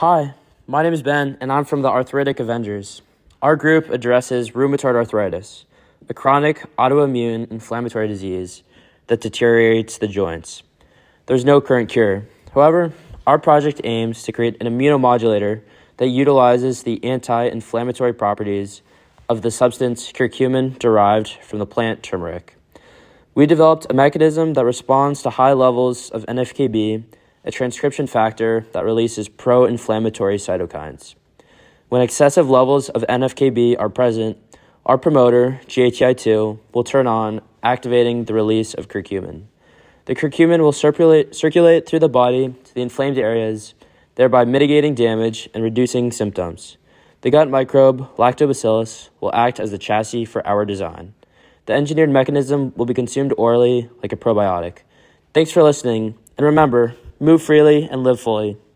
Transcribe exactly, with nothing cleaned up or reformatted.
Hi, my name is Ben, and I'm from the Arthritic Avengers. Our group addresses rheumatoid arthritis, a chronic autoimmune inflammatory disease that deteriorates the joints. There's no current cure. However, our project aims to create an immunomodulator that utilizes the anti-inflammatory properties of the substance curcumin derived from the plant turmeric. We developed a mechanism that responds to high levels of N F K B, a transcription factor that releases pro-inflammatory cytokines. When excessive levels of N F K B are present, our promoter, G A T I two, will turn on, activating the release of curcumin. The curcumin will circulate, circulate through the body to the inflamed areas, thereby mitigating damage and reducing symptoms. The gut microbe, lactobacillus, will act as the chassis for our design. The engineered mechanism will be consumed orally like a probiotic. Thanks for listening, and remember, move freely and live fully.